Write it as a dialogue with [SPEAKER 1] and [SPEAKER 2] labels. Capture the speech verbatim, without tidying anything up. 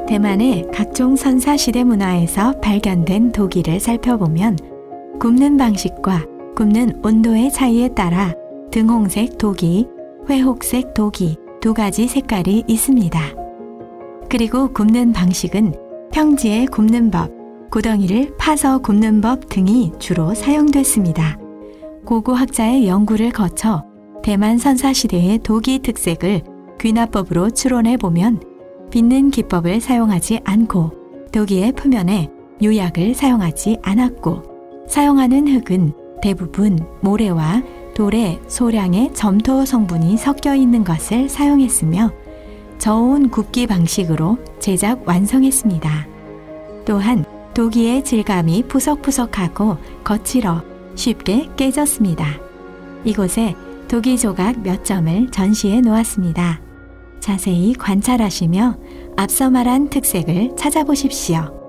[SPEAKER 1] 대만의 각종 선사시대 문화에서 발견된 도기를 살펴보면 굽는 방식과 굽는 온도의 차이에 따라 등홍색 도기, 회옥색 도기 두 가지 색깔이 있습니다. 그리고 굽는 방식은 평지에 굽는 법, 구덩이를 파서 굽는 법 등이 주로 사용됐습니다. 고고학자의 연구를 거쳐 대만 선사시대의 도기 특색을 귀납법으로 추론해 보면 빚는 기법을 사용하지 않고 도기의 표면에 유약을 사용하지 않았고 사용하는 흙은 대부분 모래와 돌의 소량의 점토 성분이 섞여 있는 것을 사용했으며 저온 굽기 방식으로 제작 완성했습니다. 또한 도기의 질감이 푸석푸석하고 거칠어 쉽게 깨졌습니다. 이곳에 도기 조각 몇 점을 전시해 놓았습니다. 자세히 관찰하시며 앞서 말한 특색을 찾아보십시오.